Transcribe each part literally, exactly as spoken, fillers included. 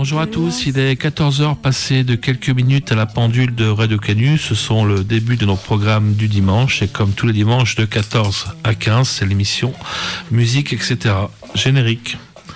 bonjour à tous, il est quatorze heures passées de quelques minutes à la pendule de Radio Canu. Ce sont le début de nos programmes du dimanche et comme tous les dimanches de quatorze à quinze, c'est l'émission musique, et cetera. Générique.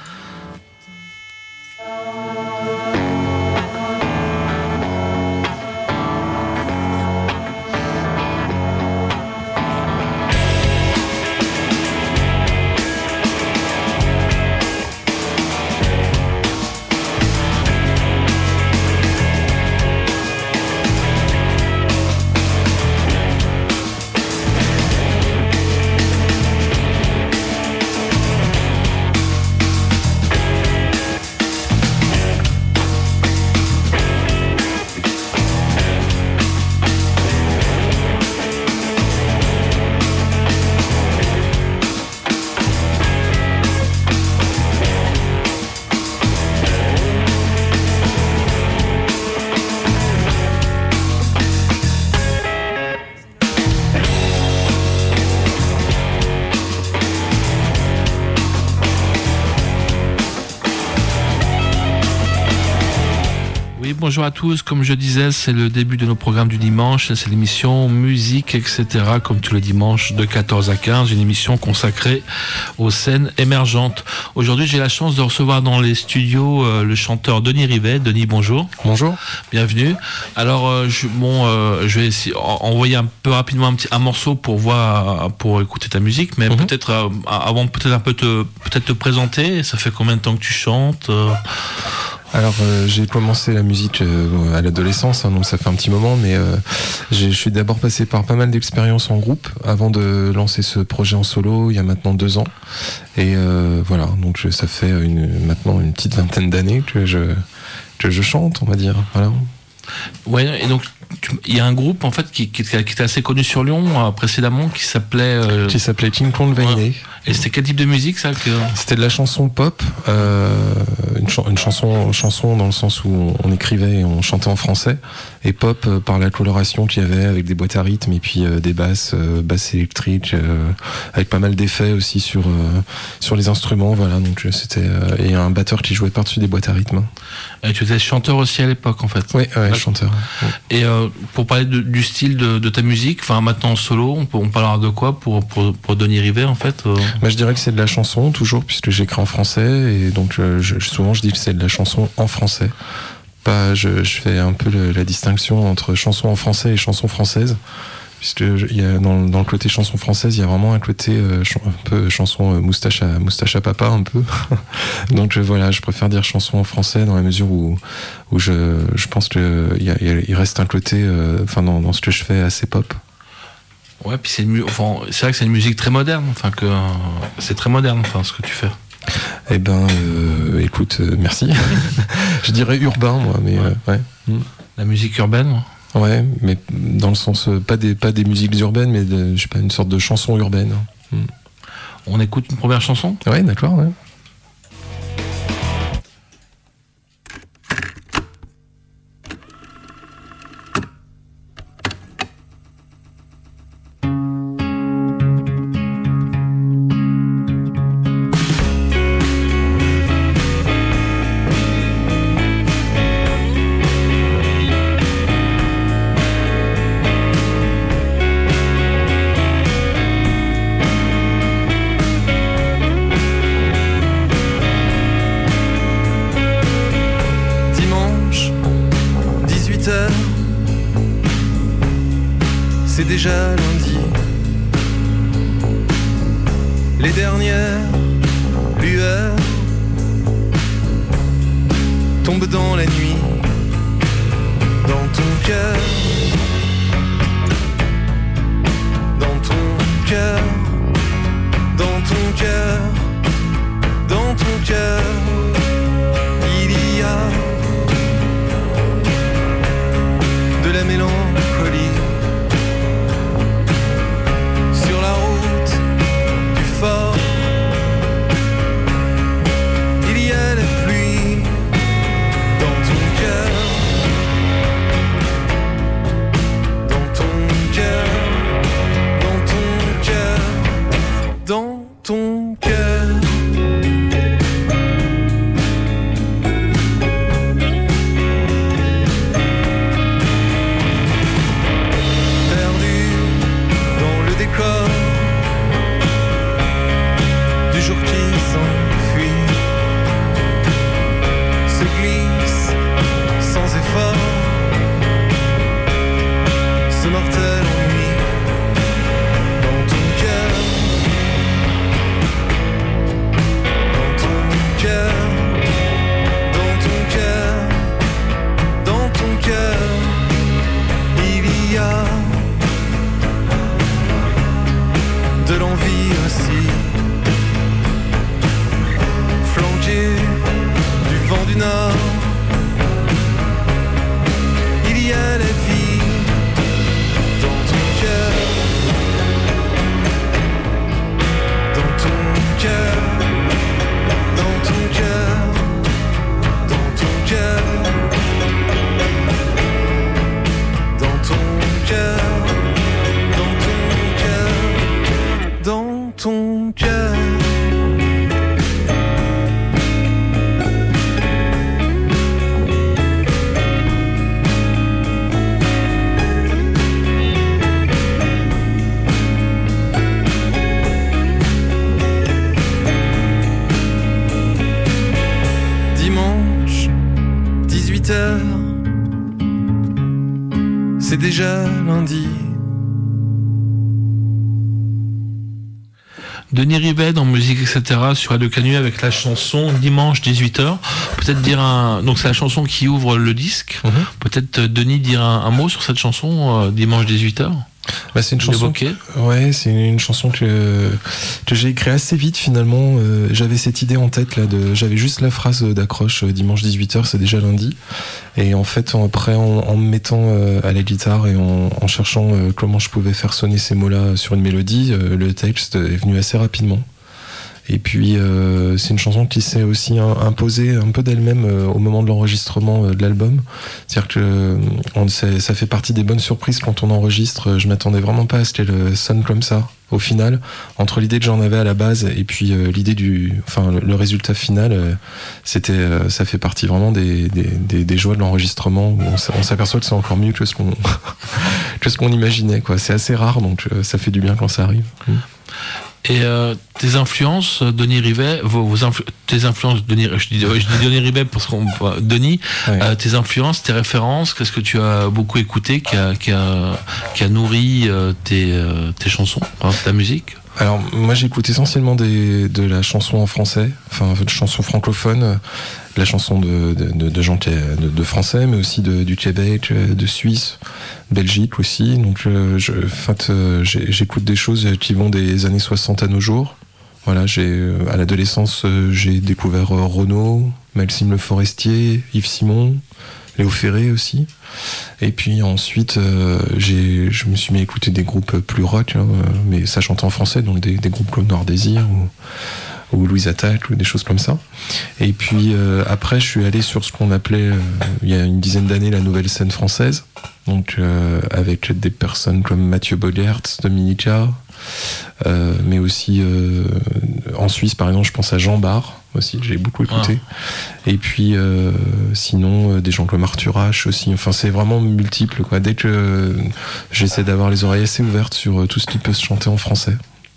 Bonjour à tous, comme je disais, c'est le début de nos programmes du dimanche, c'est l'émission musique, et cetera. Comme tous les dimanches de quatorze à quinze, une émission consacrée aux scènes émergentes. Aujourd'hui, j'ai la chance de recevoir dans les studios euh, le chanteur Denis Rivet. Denis, bonjour. Bonjour. Bienvenue. Alors, euh, je, bon, euh, je vais essayer, envoyer un peu rapidement un petit un morceau pour voir, pour écouter ta musique, mais mm-hmm. peut-être euh, avant peut-être un peu te peut-être te présenter. Ça fait combien de temps que tu chantes euh... Alors euh, j'ai commencé la musique euh, à l'adolescence, hein, donc ça fait un petit moment, mais euh, je suis d'abord passé par pas mal d'expériences en groupe avant de lancer ce projet en solo il y a maintenant deux ans. Et euh, voilà, donc je, ça fait une, maintenant une petite vingtaine d'années que je, que je chante, on va dire. Voilà. Ouais, et donc il y a un groupe en fait qui, qui, qui était assez connu sur Lyon euh, précédemment qui s'appelait euh... qui s'appelait King Kong Vainé. Ouais. Et c'était quel type de musique ça que... C'était de la chanson pop, euh, une, ch- une chanson chanson dans le sens où on, on écrivait et on chantait en français, et pop euh, par la coloration qu'il y avait avec des boîtes à rythme et puis euh, des basses euh, basses électriques euh, avec pas mal d'effets aussi sur euh, sur les instruments, voilà, donc c'était euh, et un batteur qui jouait par-dessus des boîtes à rythme. Et tu étais chanteur aussi à l'époque en fait. Oui, ouais, chanteur. Ouais. Et euh, pour parler de, du style de, de ta musique, enfin maintenant en solo, on, peut, on parlera de quoi pour pour pour Denis Rivet en fait euh... Bah, je dirais que c'est de la chanson toujours puisque j'écris en français et donc euh, je, souvent je dis que c'est de la chanson en français. Pas, je, je fais un peu le, la distinction entre chanson en français et chanson française. Puisque il y a dans, dans le côté chanson française, il y a vraiment un côté euh, ch- un peu chanson euh, moustache à moustache à papa un peu. Donc euh, voilà, je préfère dire chanson en français dans la mesure où où je je pense que il y a, il reste un côté, enfin euh, dans, dans ce que je fais assez pop. Ouais, puis c'est, une, enfin, c'est vrai que c'est une musique très moderne, enfin que euh, c'est très moderne, enfin ce que tu fais. Eh ben, euh, écoute, euh, merci. Je dirais urbain, moi, mais ouais. Euh, ouais. Mm. La musique urbaine. Ouais, mais dans le sens euh, pas des pas des musiques urbaines, mais de, je sais pas, une sorte de chanson urbaine. Mm. On écoute une première chanson. Ouais, d'accord. Ouais. C'est déjà lundi. Les dernières lueurs tombent dans la nuit, dans ton cœur, dans ton cœur, dans ton cœur, dans ton cœur, il y a de la mélancolie. Sur la route du fort, il y a la pluie dans ton cœur, dans ton cœur, dans ton cœur, dans ton cœur. huit heures, c'est déjà lundi. Denis Rivet dans Musique, et cetera sur Radio Canu avec la chanson Dimanche dix-huit heures. Peut-être dire un... Donc c'est la chanson qui ouvre le disque. Mm-hmm. Peut-être Denis dire un, un mot sur cette chanson, euh, Dimanche dix-huit heures. Bah, c'est une chanson. Que, ouais, c'est une chanson que que j'ai écrite assez vite finalement. Euh, j'avais cette idée en tête là de, j'avais juste la phrase d'accroche euh, dimanche dix-huit heures, c'est déjà lundi. Et en fait, après, en, en me mettant euh, à la guitare et en, en cherchant euh, comment je pouvais faire sonner ces mots-là sur une mélodie, euh, le texte est venu assez rapidement. Et puis euh, c'est une chanson qui s'est aussi imposée un peu d'elle-même euh, au moment de l'enregistrement euh, de l'album. C'est-à-dire que euh, on, ça, ça fait partie des bonnes surprises quand on enregistre. Je m'attendais vraiment pas à ce qu'elle sonne comme ça. Au final, entre l'idée que j'en avais à la base et puis euh, l'idée du, enfin le, le résultat final, euh, c'était, euh, ça fait partie vraiment des des, des, des joies de l'enregistrement. Où on, on s'aperçoit que c'est encore mieux que ce qu'on que ce qu'on imaginait, quoi. C'est assez rare, donc euh, ça fait du bien quand ça arrive. Mmh. Et euh, tes influences, Denis Rivet, vos, vos influ- tes influences, Denis, je dis, je dis Denis Rivet parce qu'on, Denis, ouais. euh, tes influences, tes références, qu'est-ce que tu as beaucoup écouté, qui a, qui a, qui a nourri euh, tes, euh, tes chansons, hein, ta musique? Alors moi j'écoute essentiellement des, de la chanson en français, enfin de chansons francophones, de la chanson de, de, de gens de, de français, mais aussi de, du Québec, de Suisse, Belgique aussi. Donc je, en fait, j'écoute des choses qui vont des années soixante à nos jours. Voilà, j'ai, à l'adolescence, j'ai découvert Renaud, Maxime Le Forestier, Yves Simon, Léo Ferré aussi. Et puis ensuite, euh, j'ai, je me suis mis à écouter des groupes plus rock, hein, mais ça chante en français, donc des, des groupes comme Noir Désir ou, ou Louise Attaque ou des choses comme ça. Et puis euh, après, je suis allé sur ce qu'on appelait, euh, il y a une dizaine d'années, la nouvelle scène française, donc euh, avec des personnes comme Mathieu Bogertz, Dominica, euh, mais aussi euh, en Suisse, par exemple, je pense à Jean Bart aussi, que j'ai beaucoup écouté. Ah. Et puis euh, sinon, euh, des gens comme Arthur H aussi. Enfin, c'est vraiment multiple, quoi. Dès que euh, j'essaie d'avoir les oreilles assez ouvertes sur euh, tout ce qui peut se chanter en français.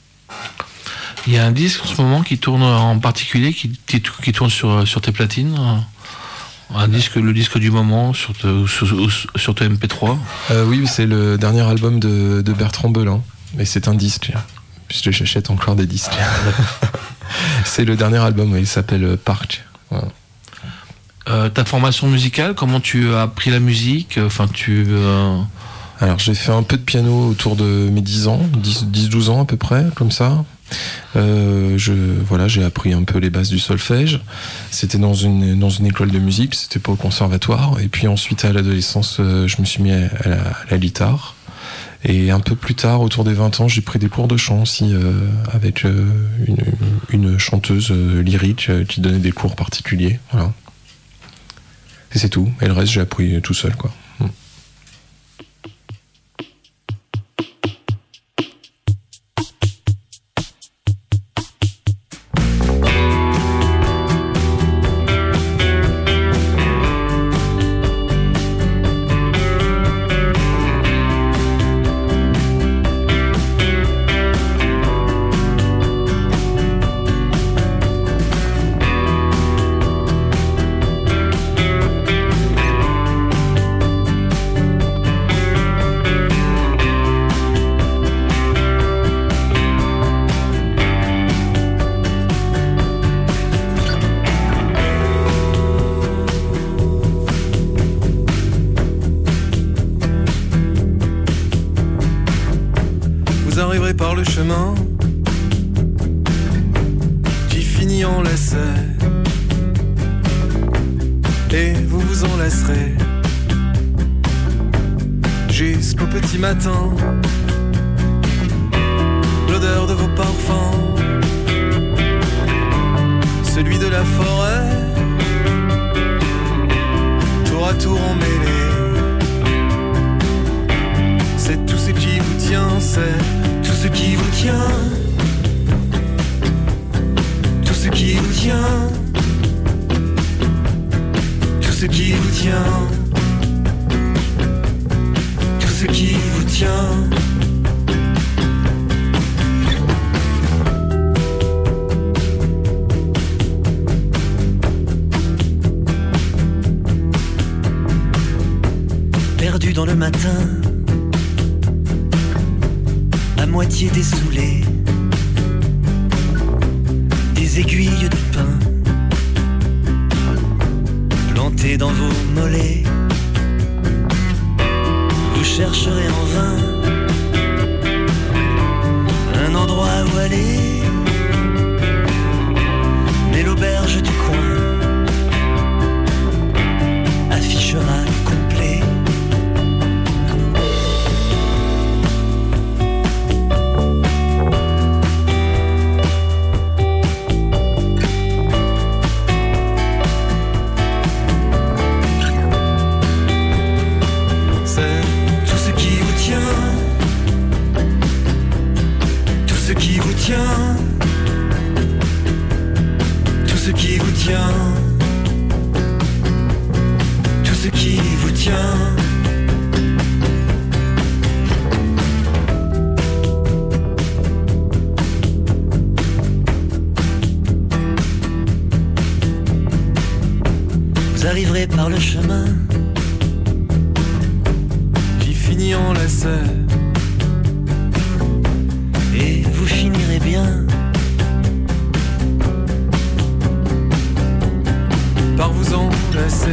Il y a un disque en ce moment qui tourne en particulier, qui, qui, qui tourne sur, sur tes platines. Un disque, le disque du moment sur, te, sur, sur tes M P trois. Euh, oui, c'est le dernier album de, de Bertrand Belin. Et c'est un disque, puisque j'achète encore des disques. C'est le dernier album, il s'appelle Parc. Voilà. Euh, ta formation musicale, comment tu as appris la musique? Enfin, tu. Euh... Alors, j'ai fait un peu de piano autour de mes dix ans, dix douze ans à peu près, comme ça. Euh, je, voilà, j'ai appris un peu les bases du solfège. C'était dans une, dans une école de musique, c'était pas au conservatoire. Et puis ensuite, à l'adolescence, je me suis mis à la, à la guitare. Et un peu plus tard, autour des vingt ans, j'ai pris des cours de chant aussi euh, avec euh, une, une chanteuse euh, lyrique euh, qui donnait des cours particuliers. Voilà. Et c'est tout. Et le reste, j'ai appris tout seul, quoi. Mm. Par le chemin qui finit en lacet, et vous vous en laisserez jusqu'au petit matin. L'odeur de vos parfums, celui de la forêt, tour à tour emmêlés. C'est tout ce qui vous tient, c'est tout ce qui vous tient, tout ce qui vous tient, tout ce qui vous tient, tout ce qui vous tient. dans le matin, à moitié dessoulé, des aiguilles de pin plantées dans vos mollets. Vous chercherez en vain un endroit où aller, mais l'auberge du coin affichera complet. C'est tout ce qui vous tient, tout ce qui vous tient, tout ce qui vous tient, tout ce qui vous tient. Vous arriverez par le chemin Qui finit en lacet, et vous finirez bien par vous enlacer.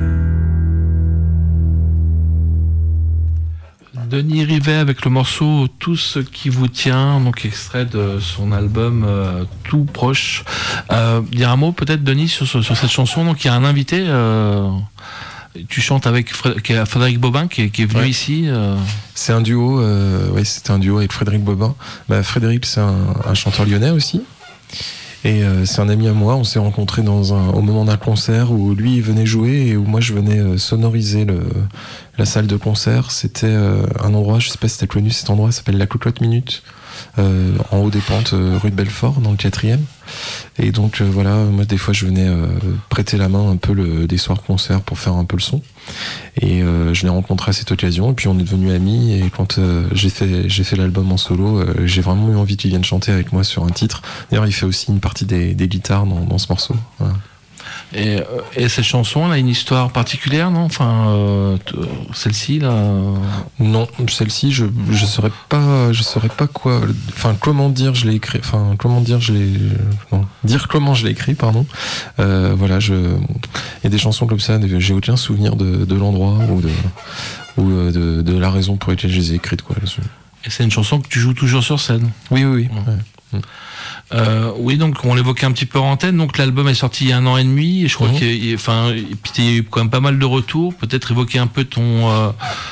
Denis Rivet avec le morceau Tout ce qui vous tient, donc extrait de son album euh, Tout proche. Euh, dire un mot peut-être, Denis, sur, sur, sur cette chanson. Donc il y a un invité, euh, tu chantes avec Fré- qui est Frédéric Bobin qui est, qui est venu Ouais. ici. Euh... C'est un duo, euh, ouais, c'était un duo avec Frédéric Bobin. Bah, Frédéric, c'est un, un chanteur lyonnais aussi. Et euh, c'est un ami à moi. On s'est rencontrés dans un, au moment d'un concert où lui il venait jouer et où moi je venais euh, sonoriser le, la salle de concert. C'était euh, un endroit, je sais pas si t'as connu cet endroit, ça s'appelle la Cocotte Minute, euh, en haut des pentes, euh, rue de Belfort, dans le quatrième. Et donc euh, voilà, moi des fois je venais euh, prêter la main un peu le, des soirs de concert pour faire un peu le son. Et euh, je l'ai rencontré à cette occasion, et puis on est devenus amis. Et quand euh, j'ai fait j'ai fait l'album en solo, euh, j'ai vraiment eu envie qu'il vienne chanter avec moi sur un titre. D'ailleurs, il fait aussi une partie des, des guitares dans, dans ce morceau. Voilà. Et, euh, et cette chanson, elle a une histoire particulière, non? Enfin, euh, t- celle-ci, là. euh, Non, celle-ci, je je saurais pas je saurais pas quoi. Enfin, comment dire, je l'ai écrit. Enfin, comment dire, je l'ai. Non, dire comment je l'ai écrit, pardon. Euh, voilà, je. Il y a des chansons comme ça. J'ai aucun souvenir de, de l'endroit ou de ou de, de la raison pour laquelle je les ai écrites, quoi. Et c'est une chanson que tu joues toujours sur scène. Oui, oui, oui. Ouais. Ouais. Euh, oui, donc on l'évoquait un petit peu en antenne. Donc l'album est sorti il y a un an et demi, et je crois Mhm. qu'il y a, enfin, et puis il y a eu quand même pas mal de retours. Peut-être évoquer un peu ton euh,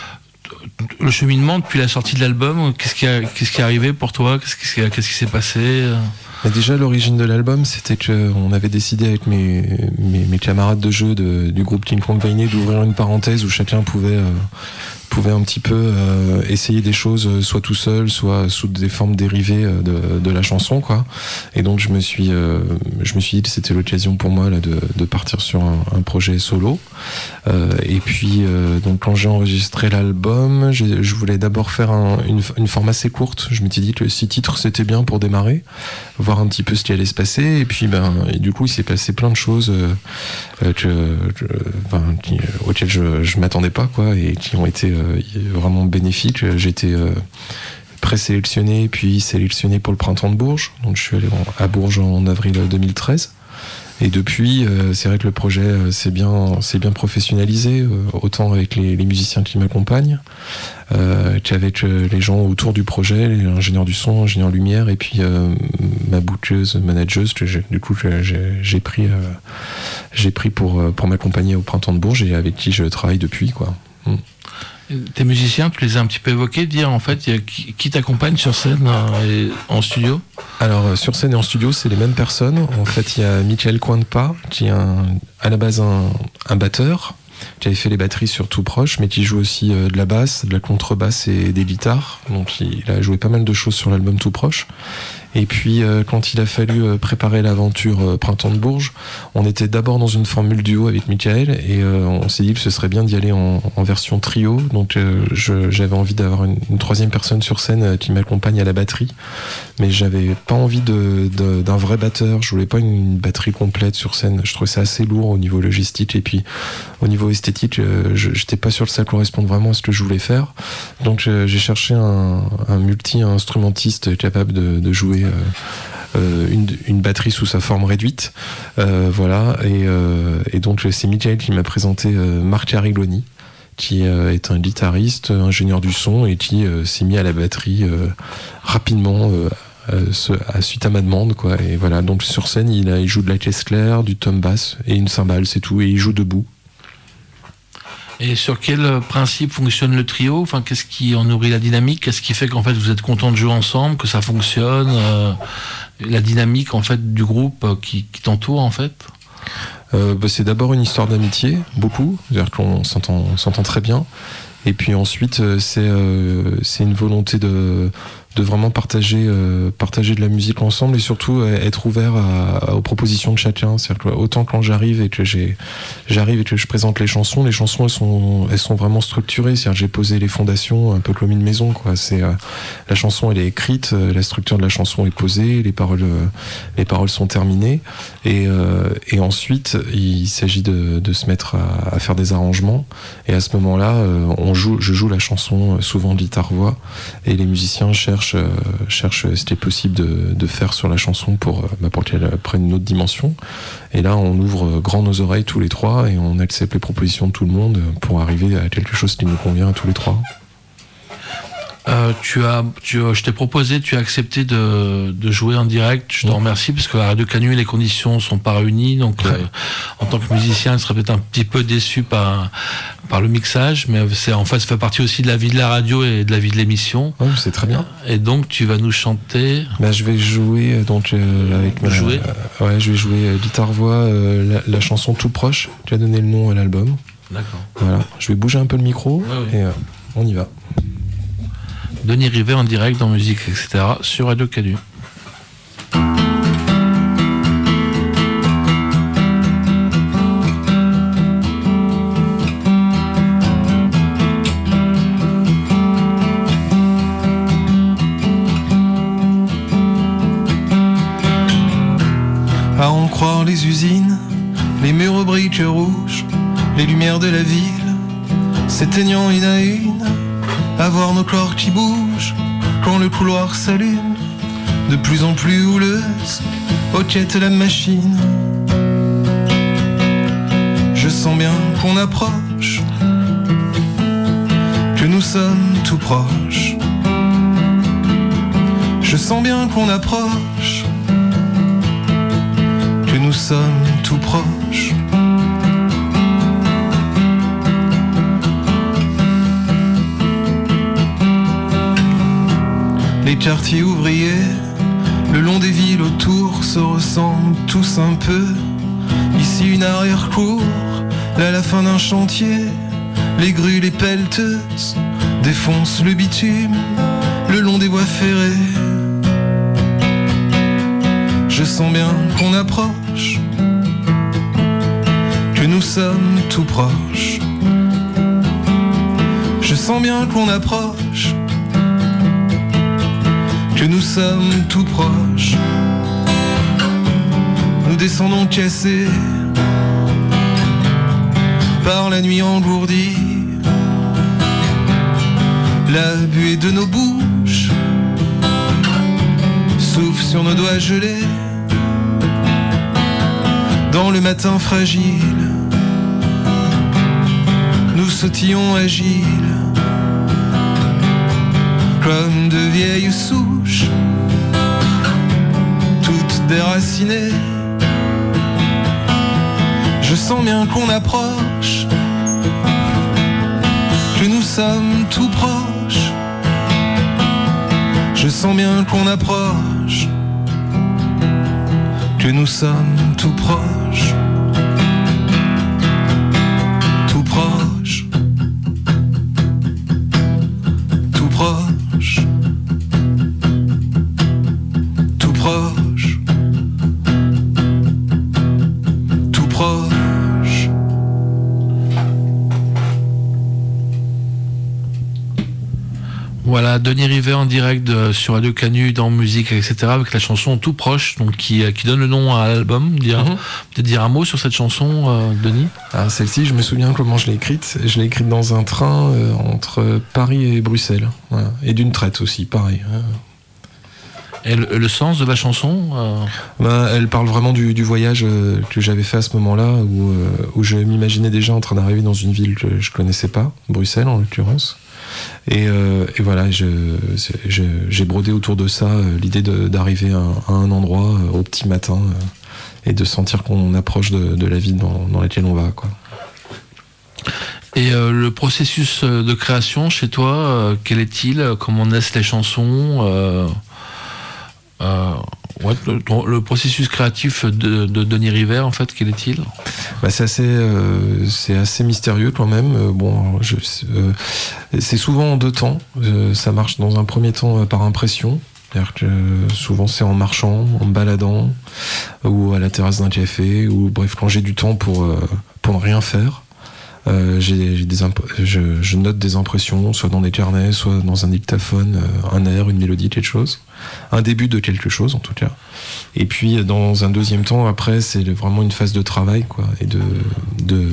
le cheminement depuis la sortie de l'album. Qu'est-ce qui a, qu'est-ce qui est arrivé pour toi? Qu'est-ce qui, qu'est-ce qui s'est passé? Mais déjà, l'origine de l'album, c'était qu'on avait décidé avec mes, mes, mes camarades de jeu de, du groupe King Kong Vainé d'ouvrir une parenthèse où chacun pouvait, euh, pouvait un petit peu euh, essayer des choses, euh, soit tout seul, soit sous des formes dérivées euh, de, de la chanson, quoi. Et donc, je me suis, euh, je me suis dit que c'était l'occasion pour moi là, de, de partir sur un, un projet solo. Euh, et puis, euh, donc, quand j'ai enregistré l'album, j'ai, je voulais d'abord faire un, une, une forme assez courte. Je m'étais dit que six titres, c'était bien pour démarrer, voir un petit peu ce qui allait se passer. Et puis, ben, et du coup, il s'est passé plein de choses euh, que, que, enfin, qui, auxquelles je, je m'attendais pas, quoi, et qui ont été euh, vraiment bénéfiques. J'ai été euh, présélectionné, puis sélectionné pour le Printemps de Bourges. Donc, je suis allé en, à Bourges en avril deux mille treize. Et depuis, euh, c'est vrai que le projet euh, s'est bien, s'est bien professionnalisé, euh, autant avec les, les musiciens qui m'accompagnent, euh, qu'avec euh, les gens autour du projet, les ingénieurs du son, ingénieurs lumière, et puis euh, ma bookeuse, manageuse, que j'ai, du coup que j'ai, j'ai pris, euh, j'ai pris pour, pour m'accompagner au Printemps de Bourges et avec qui je travaille depuis, quoi. Mm. Tes musiciens, tu les as un petit peu évoqués, dire en fait, il y a qui, qui t'accompagne sur scène euh, et en studio? Alors, sur scène et en studio, c'est les mêmes personnes. En fait, il y a Michael Coinpa, qui est un, à la base un, un batteur, qui avait fait les batteries sur Tout Proche, mais qui joue aussi euh, de la basse, de la contrebasse et des guitares. Donc, il, il a joué pas mal de choses sur l'album Tout Proche. Et puis euh, quand il a fallu euh, préparer l'aventure euh, Printemps de Bourges, on était d'abord dans une formule duo avec Michael et euh, on s'est dit que ce serait bien d'y aller en, en version trio. Donc euh, je, j'avais envie d'avoir une, une troisième personne sur scène euh, qui m'accompagne à la batterie, mais j'avais pas envie de, de, d'un vrai batteur. Je voulais pas une, une batterie complète sur scène. Je trouvais ça assez lourd au niveau logistique et puis au niveau esthétique, euh, je, j'étais pas sûr que ça corresponde vraiment à ce que je voulais faire. Donc euh, j'ai cherché un, un multi-instrumentiste capable de, de jouer euh, euh, une, une batterie sous sa forme réduite. Euh, voilà, et, euh, et donc c'est Michael qui m'a présenté euh, Marc Arigloni, qui euh, est un guitariste, ingénieur du son et qui euh, s'est mis à la batterie euh, rapidement euh, euh, ce, à, suite à ma demande, quoi. Et voilà, donc sur scène il, a, il joue de la caisse claire, du tom bass et une cymbale, c'est tout, et il joue debout. Et sur quel principe fonctionne le trio? Enfin, qu'est-ce qui en nourrit la dynamique? Qu'est-ce qui fait qu'en fait vous êtes contents de jouer ensemble, que ça fonctionne, euh, la dynamique en fait du groupe qui, qui t'entoure en fait? Euh, bah, c'est d'abord une histoire d'amitié, beaucoup, c'est-à-dire qu'on s'entend, on s'entend très bien. Et puis ensuite, euh, c'est, euh, c'est une volonté de, de vraiment partager, euh, partager de la musique ensemble et surtout euh, être ouvert à, à, aux propositions de chacun. C'est-à-dire que autant quand j'arrive et que j'ai, j'arrive et que je présente les chansons, les chansons elles sont, elles sont vraiment structurées. C'est-à-dire que j'ai posé les fondations un peu comme une maison, quoi. C'est, euh, la chanson elle est écrite, euh, la structure de la chanson est posée, les paroles, euh, les paroles sont terminées. Et, euh, et ensuite, il s'agit de, de se mettre à, à faire des arrangements. Et à ce moment-là, euh, on joue, je joue la chanson souvent guitare-voix et les musiciens cherchent, euh, cherchent ce qui est possible de, de faire sur la chanson pour, bah, pour qu'elle prenne une autre dimension. Et là, on ouvre grand nos oreilles tous les trois et on accepte les propositions de tout le monde pour arriver à quelque chose qui nous convient à tous les trois. Euh, tu as, tu, je t'ai proposé, tu as accepté de, de jouer en direct. Je te remercie parce que à Radio Canu les conditions sont pas réunies. Donc, euh, en tant que musicien, je serais peut-être un petit peu déçu par par le mixage, mais c'est en fait ça fait partie aussi de la vie de la radio et de la vie de l'émission. Oui, c'est très bien. Et donc, tu vas nous chanter. Bah, je vais jouer donc euh, avec ma, jouer. Euh, ouais, je vais jouer euh, guitare-voix, euh, la, la chanson Tout proche qui a donné le nom à l'album. D'accord. Voilà. Je vais bouger un peu le micro ouais, oui. et euh, on y va. Denis Rivet en direct dans musique, et cetera sur Radio Canu. À en croire les usines, les murs aux briques rouges, les lumières de la ville s'éteignant une à une, à voir nos corps qui bougent quand le couloir s'allume, de plus en plus houleuse, hoquette la machine. Je sens bien qu'on approche, que nous sommes tout proches. Je sens bien qu'on approche, que nous sommes tout proches. Les quartiers ouvriers, le long des villes autour, se ressemblent tous un peu. Ici une arrière-cour, là la fin d'un chantier. Les grues, les pelleteuses défoncent le bitume le long des voies ferrées. Je sens bien qu'on approche, que nous sommes tout proches. Je sens bien qu'on approche, que nous sommes tout proches. Nous descendons cassés par la nuit engourdie, la buée de nos bouches souffle sur nos doigts gelés. Dans le matin fragile, nous sautillons agiles comme de vieilles souches, toutes déracinées. Je sens bien qu'on approche, que nous sommes tout proches. Je sens bien qu'on approche, que nous sommes tout proches. Tout proche, tout proche, tout Voilà, Denis Rivet en direct de, sur Radio Canu dans musique, et cetera, avec la chanson Tout Proche, donc qui, qui donne le nom à l'album. Dire, mm-hmm. Peut-être dire un mot sur cette chanson, euh, Denis. Ah, celle-ci, je me souviens comment je l'ai écrite. Je l'ai écrite dans un train euh, entre Paris et Bruxelles. Voilà. Et d'une traite aussi, pareil. Et le, le sens de la chanson euh... ben, elle parle vraiment du, du voyage euh, que j'avais fait à ce moment-là, où, euh, où je m'imaginais déjà en train d'arriver dans une ville que je connaissais pas, Bruxelles en l'occurrence. Et, euh, et voilà, je, je, j'ai brodé autour de ça euh, l'idée de, d'arriver à, à un endroit euh, au petit matin euh, et de sentir qu'on approche de, de la ville dans, dans laquelle on va, quoi. Et euh, le processus de création chez toi, euh, quel est-il ? Comment naissent les chansons euh, euh, ouais, le, le processus créatif de, de Denis Rivet, en fait, quel est-il ? Bah, c'est assez, euh, c'est assez mystérieux quand même. Euh, bon, je, euh, c'est souvent en deux temps. Euh, ça marche dans un premier temps euh, par impression. C'est-à-dire que euh, souvent c'est en marchant, en me baladant, ou à la terrasse d'un café, ou bref, quand j'ai du temps pour, euh, pour ne rien faire. Euh, j'ai, j'ai des imp- je, je note des impressions, soit dans des carnets, soit dans un dictaphone, euh, un air, une mélodie, quelque chose. Un début de quelque chose, en tout cas. Et puis, dans un deuxième temps, après, c'est vraiment une phase de travail, quoi, et de, de,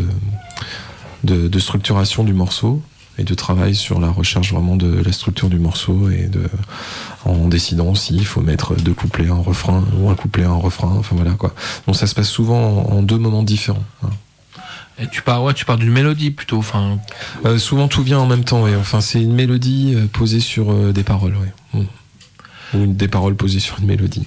de, de structuration du morceau, et de travail sur la recherche vraiment de la structure du morceau, et de, en décidant s'il faut mettre deux couplets, un refrain, ou un couplet, un refrain, enfin voilà, quoi. Donc ça se passe souvent en, en deux moments différents, hein. Et tu parles, ouais, tu parles d'une mélodie plutôt, enfin. Euh, souvent tout vient en même temps, ouais. Enfin c'est une mélodie euh, posée sur euh, des paroles, ouais. Mmh. Ou une, des paroles posées sur une mélodie.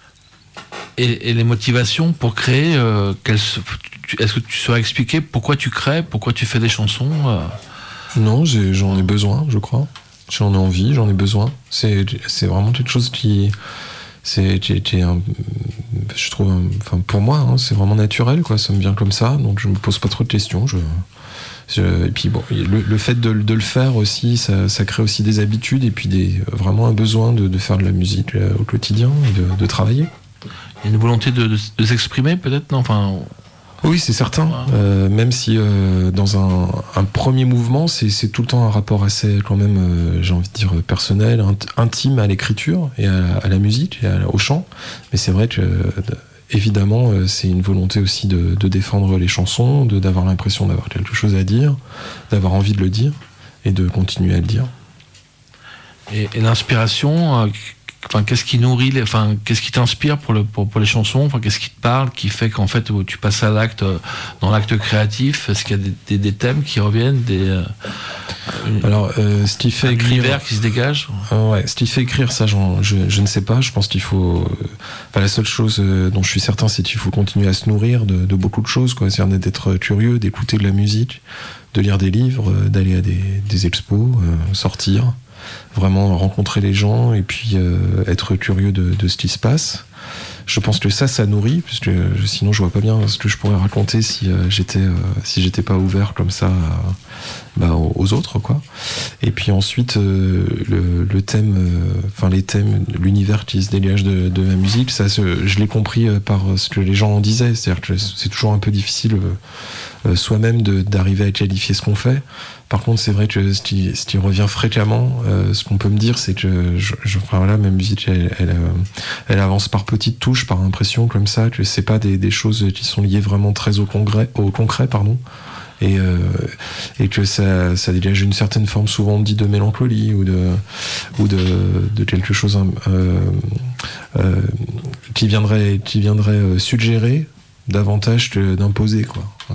Et, et les motivations pour créer, euh, est-ce que tu saurais expliquer pourquoi tu crées, pourquoi tu fais des chansons euh... Non, j'ai, j'en ai besoin, je crois. J'en ai envie, j'en ai besoin. C'est, c'est vraiment quelque chose qui, c'est, qui, qui est un, je trouve, un, enfin pour moi, hein, c'est vraiment naturel, quoi. Ça me vient comme ça, donc je me pose pas trop de questions. Je, je et puis bon, le, le fait de, de le faire aussi, ça, ça crée aussi des habitudes et puis des, vraiment un besoin de, de faire de la musique euh, au quotidien, et de, de travailler. Il y a une volonté de, de, de s'exprimer, peut-être, non, enfin. Oui, c'est certain. Euh, même si euh, dans un, un premier mouvement, c'est, c'est tout le temps un rapport assez, quand même, euh, j'ai envie de dire, personnel, int- intime à l'écriture et à, à la musique et à, au chant. Mais c'est vrai que, euh, évidemment, euh, c'est une volonté aussi de, de défendre les chansons, de, d'avoir l'impression d'avoir quelque chose à dire, d'avoir envie de le dire et de continuer à le dire. Et, et l'inspiration, euh, enfin, qu'est-ce qui nourrit, les, enfin, qu'est-ce qui t'inspire pour, le, pour, pour les chansons, enfin, qu'est-ce qui te parle, qui fait qu'en fait tu passes à l'acte, dans l'acte créatif, est-ce qu'il y a des, des, des thèmes qui reviennent, des, euh, alors, euh, ce qui fait écrire, univers qui se dégage. Euh, ouais, ce qui fait écrire, ça, j'en, je, je ne sais pas. Je pense qu'il faut. Euh, enfin, la seule chose euh, dont je suis certain, c'est qu'il faut continuer à se nourrir de, de beaucoup de choses, quoi. C'est-à-dire d'être curieux, d'écouter de la musique, de lire des livres, euh, d'aller à des, des expos, euh, sortir. Vraiment rencontrer les gens et puis euh, être curieux de, de ce qui se passe. Je pense que ça, ça nourrit, parce que sinon je vois pas bien ce que je pourrais raconter si euh, j'étais euh, si j'étais pas ouvert comme ça euh, bah, aux autres, quoi. Et puis ensuite euh, le, le thème, enfin euh, les thèmes, l'univers qui se dégage de, de ma musique, ça, je l'ai compris par ce que les gens en disaient. C'est-à-dire que c'est toujours un peu difficile euh, soi-même de, d'arriver à qualifier ce qu'on fait. Par contre, c'est vrai que ce qui, ce qui revient fréquemment, euh, ce qu'on peut me dire, c'est que je, je, enfin, voilà, ma musique, elle, elle, elle avance par petites touches, par impression, comme ça, que c'est pas des, des choses qui sont liées vraiment très au, congrès, au concret, pardon, et, euh, et que ça, ça dégage une certaine forme, souvent on dit de mélancolie ou de, ou de, de quelque chose euh, euh, qui viendrait, qui viendrait suggérer davantage que d'imposer, quoi. Ouais.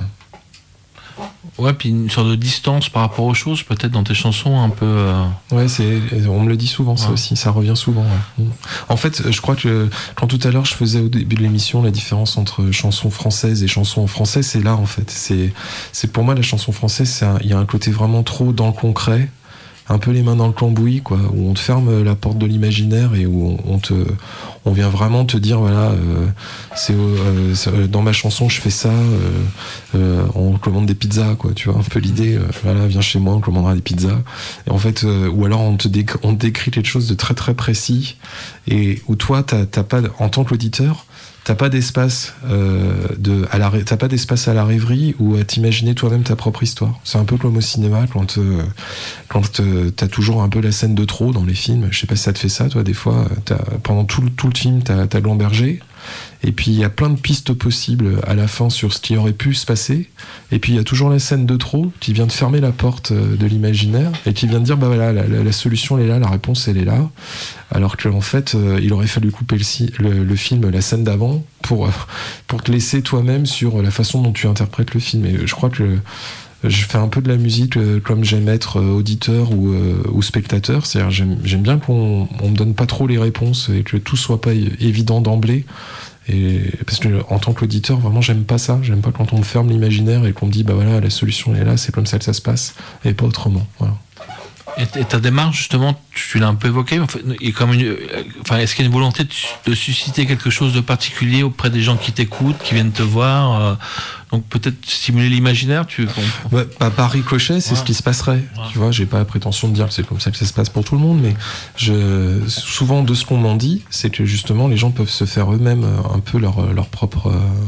Ouais, puis une sorte de distance par rapport aux choses, peut-être dans tes chansons un peu. Euh... Ouais, c'est, on me le dit souvent, ça ouais. aussi, ça revient souvent. Ouais. En fait, je crois que quand tout à l'heure je faisais au début de l'émission la différence entre chansons françaises et chansons en français, c'est là en fait. C'est, c'est pour moi la chanson française, il y a un côté vraiment trop dans le concret, un peu les mains dans le cambouis, quoi, où on te ferme la porte de l'imaginaire et où on, on te, on vient vraiment te dire voilà, euh, c'est, euh, c'est dans ma chanson je fais ça, euh, euh, on commande des pizzas, quoi, tu vois, un peu l'idée, euh, voilà, viens chez moi, on commandera des pizzas. Et en fait, euh, ou alors on te, dé- on te décrit quelque chose de très très précis et où toi, t'as, t'as pas, en tant qu'auditeur, t'as pas d'espace euh, de, à la, t'as pas d'espace à la rêverie ou à t'imaginer toi-même ta propre histoire. C'est un peu comme au cinéma quand, euh, quand euh, t'as toujours un peu la scène de trop dans les films. Je sais pas si ça te fait ça, toi, des fois. T'as, pendant tout, tout le film, t'as, t'as Gamberger. Et puis il y a plein de pistes possibles à la fin sur ce qui aurait pu se passer. Et puis il y a toujours la scène de trop qui vient de fermer la porte de l'imaginaire et qui vient de dire bah voilà, la, la, la solution elle est là, la réponse elle est là. Alors qu'en fait euh, il aurait fallu couper le, le, le film, la scène d'avant pour, pour te laisser toi-même sur la façon dont tu interprètes le film. Et je crois que je fais un peu de la musique euh, comme j'aime être euh, auditeur ou, euh, ou spectateur. C'est-à-dire j'aime, j'aime bien qu'on on me donne pas trop les réponses et que tout soit pas évident d'emblée. Et parce que en tant qu'auditeur, vraiment, j'aime pas ça. J'aime pas quand on me ferme l'imaginaire et qu'on me dit bah voilà, la solution est là, c'est comme ça que ça se passe et pas autrement. Voilà. Et, et ta démarche, justement, tu l'as un peu évoqué. En fait, il y a comme une, enfin, est-ce qu'il y a une volonté de, de susciter quelque chose de particulier auprès des gens qui t'écoutent, qui viennent te voir euh, donc peut-être stimuler l'imaginaire, tu ouais, bah, par ricochet, c'est ouais. ce qui se passerait. Ouais. Tu vois, j'ai pas la prétention de dire que c'est comme ça que ça se passe pour tout le monde, mais je, souvent de ce qu'on m'en dit, c'est que justement les gens peuvent se faire eux-mêmes un peu leur, leur propre,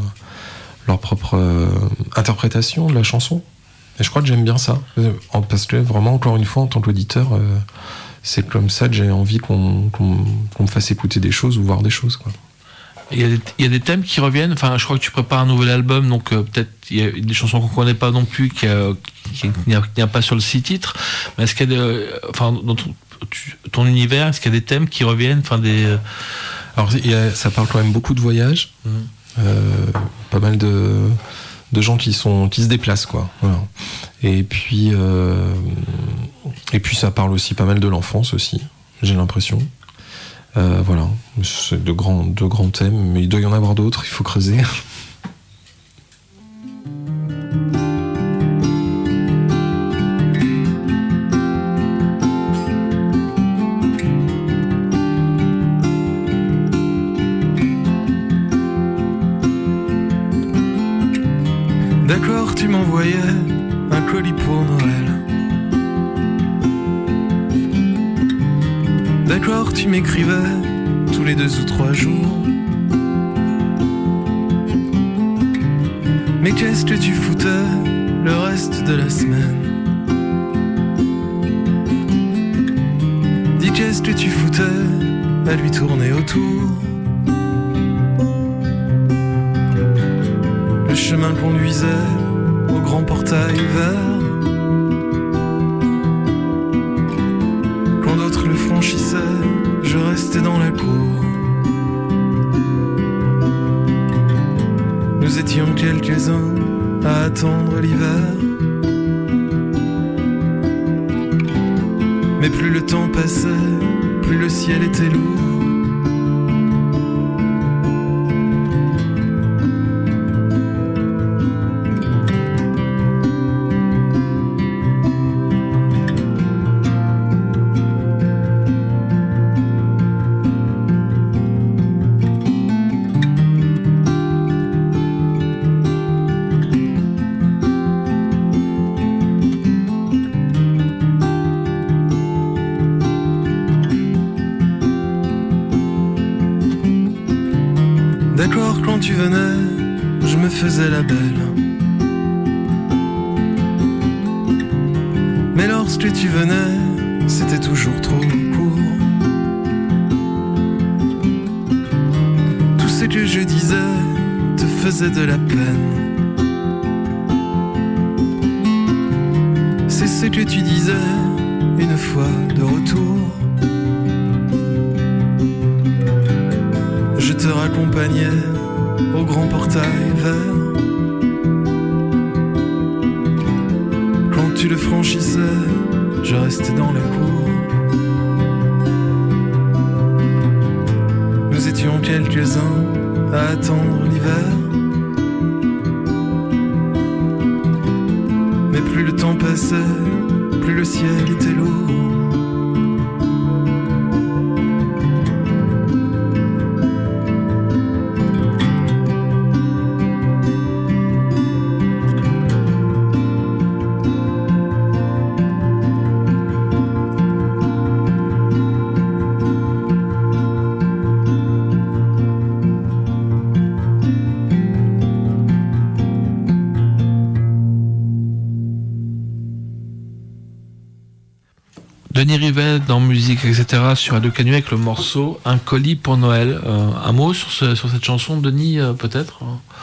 leur propre euh, interprétation de la chanson. Et je crois que j'aime bien ça, parce que vraiment, encore une fois, en tant qu'auditeur, euh, c'est comme ça que j'ai envie qu'on, qu'on, qu'on me fasse écouter des choses ou voir des choses, quoi. Il y a des, il y a des thèmes qui reviennent. Enfin, je crois que tu prépares un nouvel album, donc euh, peut-être il y a des chansons qu'on connaît pas non plus, qui, euh, qui, qui, n'y a, qui n'y a pas sur le six titres. Mais est-ce qu'il y a des, enfin, dans ton, tu, ton univers, est-ce qu'il y a des thèmes qui reviennent, enfin des. Alors, il y a, ça parle quand même beaucoup de voyages, mmh. euh, pas mal de. de gens qui sont qui se déplacent, quoi. Voilà. Et puis euh, et puis ça parle aussi pas mal de l'enfance aussi, j'ai l'impression. Euh, voilà, c'est de grands de grands thèmes, mais il doit y en avoir d'autres, il faut creuser. D'accord, tu m'envoyais un colis pour Noël. D'accord, tu m'écrivais tous les deux ou trois jours. Mais qu'est-ce que tu foutais le reste de la semaine? Dis qu'est-ce que tu foutais à lui tourner autour? Le chemin conduisait au grand portail vert. Quand d'autres le franchissaient, je restais dans la cour. Nous étions quelques-uns à attendre l'hiver. Mais plus le temps passait, plus le ciel était lourd. D'accord, quand tu venais, je me faisais la belle. Mais lorsque tu venais, c'était toujours trop court. Tout ce que je disais te faisait de la peine. C'est ce que tu disais une fois de retour. Je te raccompagnais au grand portail vert. Quand tu le franchissais, je restais dans la cour. Nous étions quelques-uns à attendre l'hiver. Mais plus le temps passait, plus le ciel était lourd. Denis Rivet dans musique, et cetera sur Radio Canu avec le morceau Un colis pour Noël. Euh, un mot sur, ce, sur cette chanson, Denis, euh, peut-être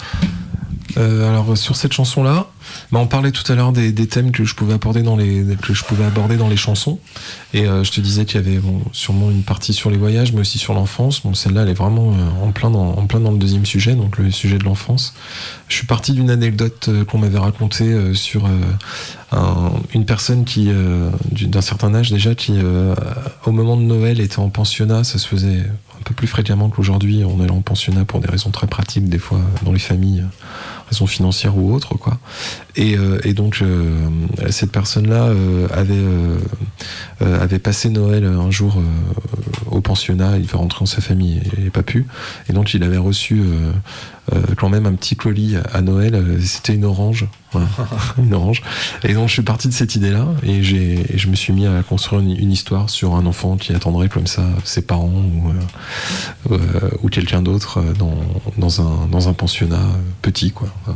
euh, Alors sur cette chanson-là, bah, on parlait tout à l'heure des, des thèmes que je pouvais aborder dans les que je pouvais aborder dans les chansons. Et euh, je te disais qu'il y avait bon, sûrement une partie sur les voyages, mais aussi sur l'enfance. Bon, celle-là, elle est vraiment euh, en plein dans en plein dans le deuxième sujet, donc le sujet de l'enfance. Je suis parti d'une anecdote euh, qu'on m'avait racontée euh, sur euh, un, une personne qui euh, d'un certain âge déjà qui euh, au moment de Noël était en pensionnat. Ça se faisait un peu plus fréquemment qu'aujourd'hui. On allait en pensionnat pour des raisons très pratiques, des fois dans les familles, raisons financières ou autres, quoi. Et, euh, et donc euh, cette personne-là euh, avait euh, euh, avait passé Noël un jour euh, au pensionnat. Il devait rentrer dans sa famille, il n'avait pas pu. Et donc il avait reçu euh, euh, quand même un petit colis à Noël. C'était une orange, voilà. Une orange. Et donc je suis parti de cette idée-là et j'ai et je me suis mis à construire une, une histoire sur un enfant qui attendrait comme ça ses parents ou euh, euh, ou quelqu'un d'autre dans dans un dans un pensionnat petit, quoi. Voilà.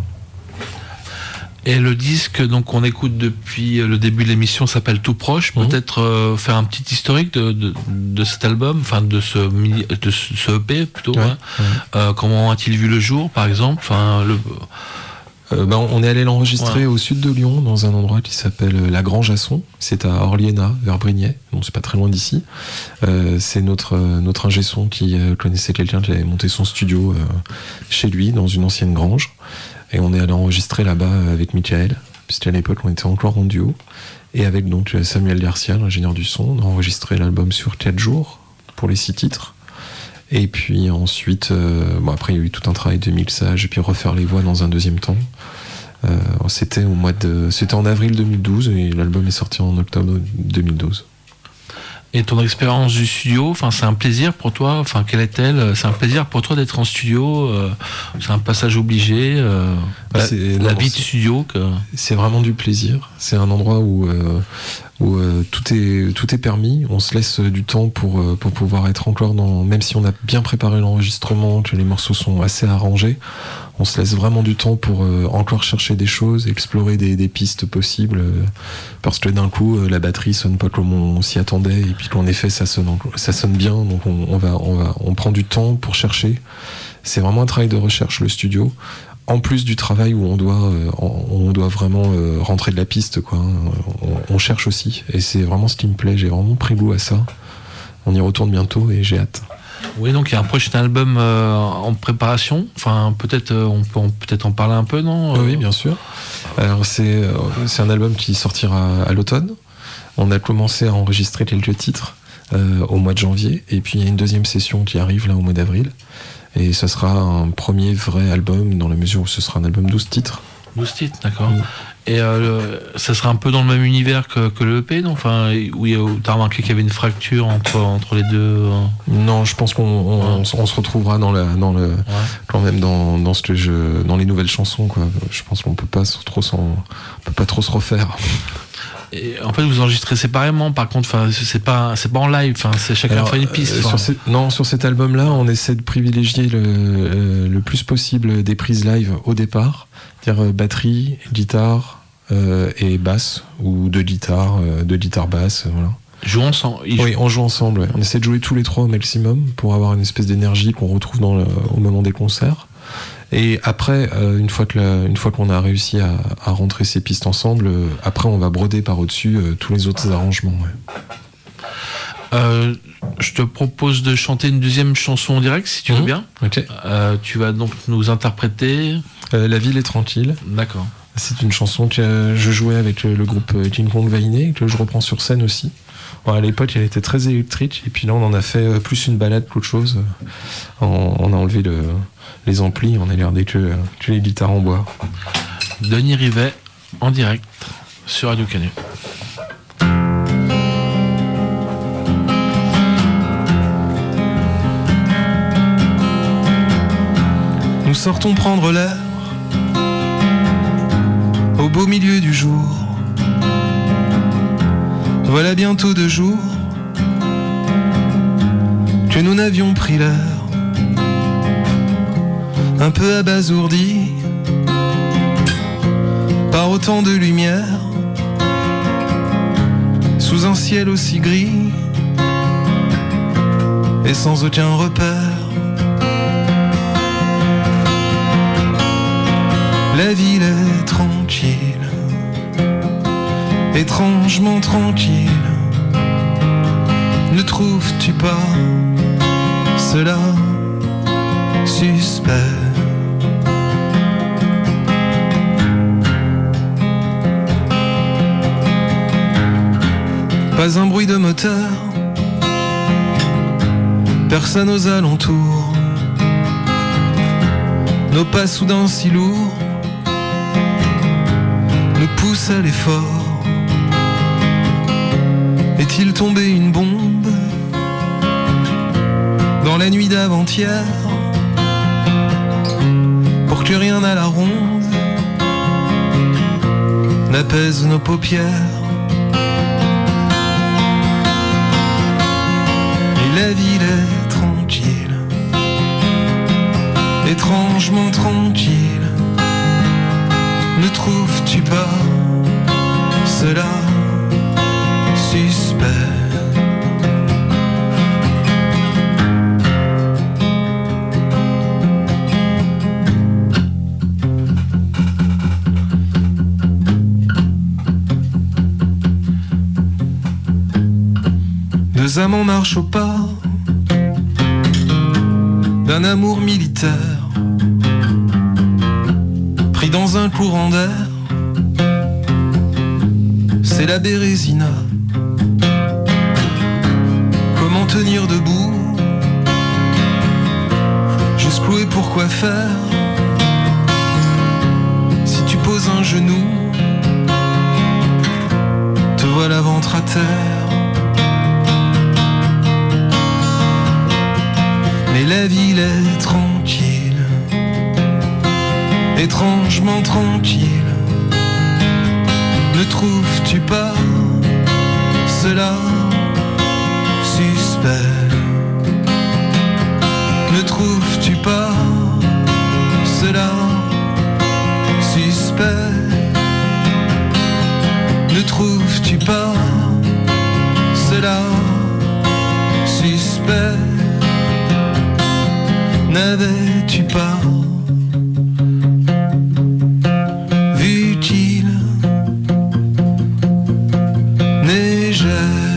Et le disque donc on écoute depuis le début de l'émission s'appelle Tout Proche. Mmh. Peut-être euh, faire un petit historique de, de, de cet album, enfin de ce mini, de ce E P plutôt. Ouais, hein. Ouais. Euh, comment a-t-il vu le jour, par exemple, enfin le. Euh, bah, on est allé l'enregistrer ouais. au sud de Lyon, dans un endroit qui s'appelle La Grange à Son. C'est à Orliena, vers Brignais, donc c'est pas très loin d'ici. Euh, c'est notre notre ingé son qui euh, connaissait quelqu'un qui avait monté son studio euh, chez lui dans une ancienne grange. Et on est allé enregistrer là-bas avec Michael, puisqu'à l'époque on était encore en duo. Et avec donc Samuel Garcia, l'ingénieur du son, on a enregistré l'album sur quatre jours pour les six titres. Et puis ensuite, euh, bon après il y a eu tout un travail de mixage et puis refaire les voix dans un deuxième temps. Euh, c'était au mois de, c'était en avril deux mille douze et l'album est sorti en octobre deux mille douze. Et ton expérience du studio, enfin c'est un plaisir pour toi, enfin quelle est-elle ? C'est un plaisir pour toi d'être en studio, euh, c'est un passage obligé, euh, bah, la, la vie de studio que... C'est vraiment du plaisir. C'est un endroit où euh, où euh, tout est tout est permis. On se laisse du temps pour euh, pour pouvoir être encore dans, même si on a bien préparé l'enregistrement, que les morceaux sont assez arrangés. On se laisse vraiment du temps pour euh, encore chercher des choses, explorer des, des pistes possibles, euh, parce que d'un coup euh, la batterie sonne pas comme on, on s'y attendait, et puis qu'en effet ça sonne ça sonne bien, donc on, on va on va on prend du temps pour chercher. C'est vraiment un travail de recherche, le studio, en plus du travail où on doit euh, on doit vraiment euh, rentrer de la piste, quoi. On, on cherche aussi, et c'est vraiment ce qui me plaît. J'ai vraiment pris goût à ça. On y retourne bientôt et j'ai hâte. Oui, donc il y a un prochain album euh, en préparation. Enfin, peut-être euh, on peut on, peut-être en parler un peu, non ? Oui, bien sûr. Alors c'est euh, c'est un album qui sortira à l'automne. On a commencé à enregistrer quelques titres euh, au mois de janvier, et puis il y a une deuxième session qui arrive là au mois d'avril. Et ça sera un premier vrai album, dans la mesure où ce sera un album douze titres. douze titres, d'accord. Mmh. Et euh, le, ça sera un peu dans le même univers que, que le E P, non ? Enfin, où tu as remarqué qu'il y avait une fracture entre, entre les deux euh... Non, je pense qu'on on, ouais. on, on se retrouvera dans, la, dans le, ouais. quand même dans, dans, ce que je, dans les nouvelles chansons, quoi. Je pense qu'on peut pas trop s'en, on peut pas trop se refaire. Et en fait, vous enregistrez séparément, par contre, enfin, c'est pas, c'est pas en live, enfin, c'est chacun Alors, fait une piste. Euh, sur ces, non, sur cet album-là, on essaie de privilégier le, euh, le plus possible des prises live au départ, c'est-à-dire euh, batterie, guitare euh, et basse, ou deux guitares, euh, deux guitares basses, voilà. Jouent ensemble. Oui, jouent. On joue ensemble. Ouais. On essaie de jouer tous les trois au maximum pour avoir une espèce d'énergie qu'on retrouve dans le, au moment des concerts. Et après, euh, une fois que la, une fois qu'on a réussi à, à rentrer ces pistes ensemble, euh, après on va broder par au-dessus euh, tous les autres arrangements. Ouais. Euh, je te propose de chanter une deuxième chanson en direct, si tu mmh. veux bien. Okay. Euh, tu vas donc nous interpréter. Euh, La ville est tranquille. D'accord. C'est une chanson que euh, je jouais avec le, le groupe King Kong Vainé, que je reprends sur scène aussi. Bon, à l'époque, elle était très électrique, et puis là, on en a fait euh, plus une balade qu'autre chose. On, on a enlevé le, les amplis, on a gardé que, que les guitares en bois. Denis Rivet, en direct, sur Radio Canu. Nous sortons prendre l'air au beau milieu du jour. Voilà bientôt deux jours que nous n'avions pris l'air, un peu abasourdi par autant de lumière sous un ciel aussi gris et sans aucun repère. La ville est tranquille, étrangement tranquille. Ne trouves-tu pas cela suspect? Pas un bruit de moteur, personne aux alentours. Nos pas soudain si lourds nous poussent à l'effort. Est-il tombé une bombe dans la nuit d'avant-hier pour que rien à la ronde n'apaise nos paupières? Et la ville est tranquille, étrangement tranquille. Ne trouves-tu pas cela suspect? Deux amants marchent au pas d'un amour militaire, pris dans un courant d'air. C'est la Bérésina. Comment tenir debout? Jusqu'où et pourquoi faire? Si tu poses un genou, te voilà ventre à terre. Mais la ville est tranquille, étrangement tranquille. Ne trouves-tu pas cela suspect? Ne trouves-tu pas cela suspect? Ne trouves-tu pas cela suspect? N'avais-tu pas vu qu'il neigeait?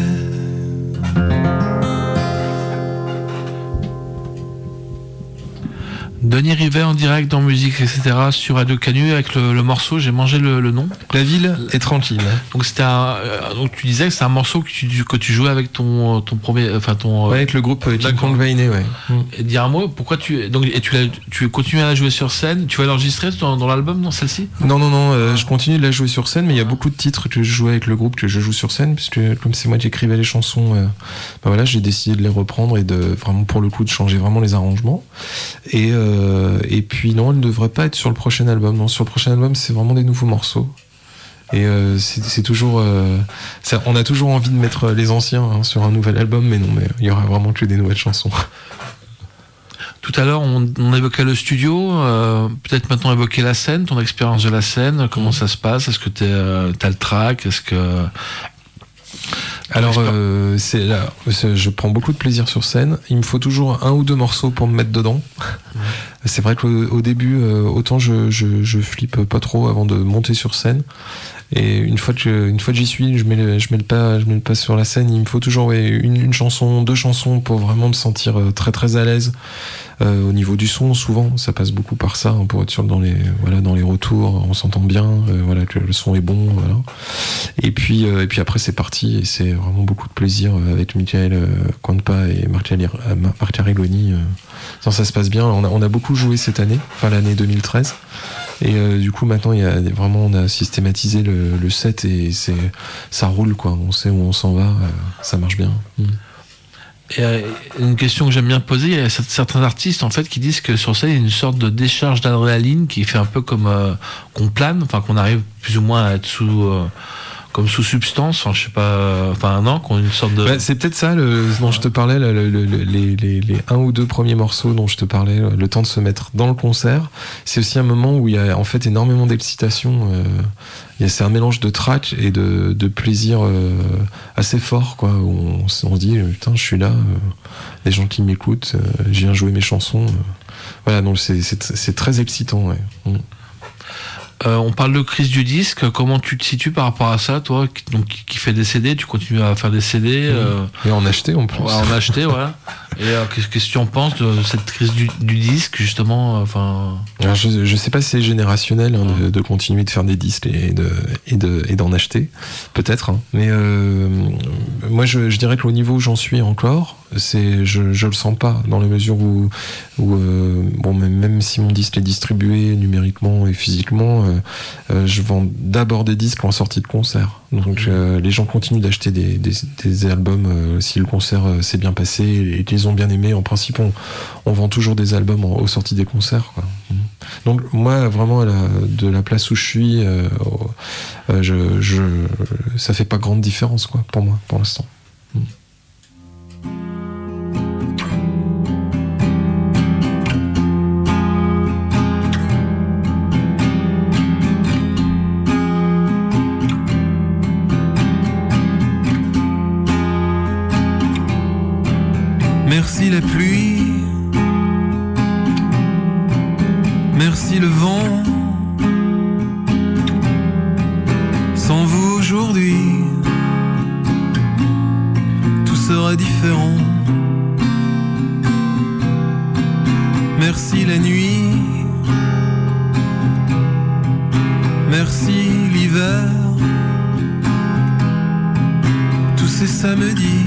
Denis Rivet en direct dans Musique, et cetera sur Radio Canu avec le, le morceau, j'ai mangé le, le nom. La ville est tranquille. Donc c'était un, euh, donc tu disais que c'est un morceau que tu, que tu jouais avec ton, ton premier, enfin ton. Ouais, avec le groupe King Kong Vainé, ouais. Et dire un mot, pourquoi tu, donc et tu, tu continues à la jouer sur scène, tu vas l'enregistrer dans, dans l'album, dans celle-ci? Non, non, non, euh, je continue de la jouer sur scène, mais il y a beaucoup de titres que je jouais avec le groupe que je joue sur scène, puisque comme c'est moi qui écrivais les chansons, euh, ben voilà, j'ai décidé de les reprendre et de vraiment pour le coup de changer vraiment les arrangements. Et euh, et puis non, elle ne devrait pas être sur le prochain album. Non, sur le prochain album, c'est vraiment des nouveaux morceaux. Et euh, c'est, c'est toujours, euh, ça, on a toujours envie de mettre les anciens hein, sur un nouvel album, mais non, mais il y aura vraiment que des nouvelles chansons. Tout à l'heure, on, on évoquait le studio, euh, peut-être maintenant évoquer la scène, ton expérience de la scène, comment ça se passe? Est-ce que t'es, euh, t'as le track? Est-ce que... Alors, euh, c'est là, c'est, je prends beaucoup de plaisir sur scène. Il me faut toujours un ou deux morceaux pour me mettre dedans. Ouais. C'est vrai qu'au au début, euh, autant je, je, je flippe pas trop avant de monter sur scène. Et une fois que, une fois que j'y suis, je mets le, je mets le pas, je mets le pas sur la scène. Il me faut toujours ouais, une, une chanson, deux chansons pour vraiment me sentir très très à l'aise. Euh, au niveau du son, souvent, ça passe beaucoup par ça, hein, pour être sûr dans les, voilà, dans les retours, on s'entend bien, euh, voilà, que le son est bon, voilà. Et puis, euh, et puis après, c'est parti, et c'est vraiment beaucoup de plaisir avec Michael euh, Quanpa et Marc Arrigoni. Euh, ça, ça se passe bien. On a, on a beaucoup joué cette année, enfin l'année deux mille treize. Et euh, du coup, maintenant, il y a vraiment, on a systématisé le, le set et c'est, ça roule, quoi. On sait où on s'en va, euh, ça marche bien. Mmh. Et euh, une question que j'aime bien poser, il y a certains artistes en fait qui disent que sur scène il y a une sorte de décharge d'adrénaline qui fait un peu comme euh, qu'on plane, enfin qu'on arrive plus ou moins à être sous, euh, comme sous substance, enfin je sais pas, enfin non, qu'on une sorte de. Bah, c'est peut-être ça le, dont je te parlais, le, le, le, les, les, les un ou deux premiers morceaux dont je te parlais, le temps de se mettre dans le concert. C'est aussi un moment où il y a en fait énormément d'excitation. Euh, il y a, c'est un mélange de trac et de, de plaisir euh, assez fort, quoi. Où on, on se dit, putain, je suis là, euh, les gens qui m'écoutent, euh, je viens jouer mes chansons. Euh, voilà, donc c'est, c'est, c'est très excitant, ouais. Mm. Euh, on parle de crise du disque. Comment tu te situes par rapport à ça, toi, qui, donc, qui fait des C D, tu continues à faire des C D euh, et en acheter en plus. Ouais, en acheter, voilà. Et euh, qu'est-ce, qu'est-ce que tu en penses de cette crise du, du disque, justement, enfin. Alors je, je sais pas si c'est générationnel hein, de, de continuer de faire des disques et de et de et d'en acheter, peut-être. Hein. Mais euh, moi, je, je dirais que au niveau où j'en suis encore, c'est je je le sens pas dans la mesure où où euh, bon même, même si mon disque est distribué numériquement et physiquement, euh, euh, je vends d'abord des disques en sortie de concert. Donc euh, les gens continuent d'acheter des, des, des albums euh, si le concert euh, s'est bien passé et qu'ils ont bien aimé. En principe, on, on vend toujours des albums en, aux sorties des concerts, quoi. Donc moi, vraiment, à la, de la place où je suis, euh, euh, je, je, ça fait pas grande différence, quoi, pour moi, pour l'instant. Merci la pluie, merci le vent. Sans vous aujourd'hui, tout sera différent. Merci la nuit, merci l'hiver, tous ces samedis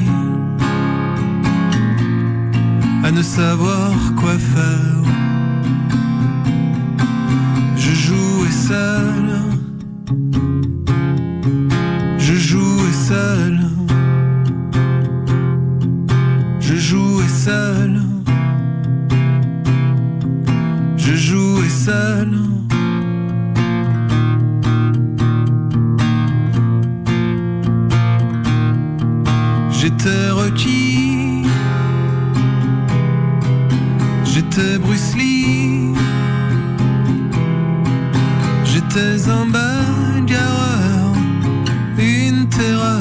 à ne savoir quoi faire. Je jouais seul, je jouais seul, je jouais seul, je jouais seul. J'étais requis, j'étais Bruce Lee, j'étais un bagarreur, une terreur.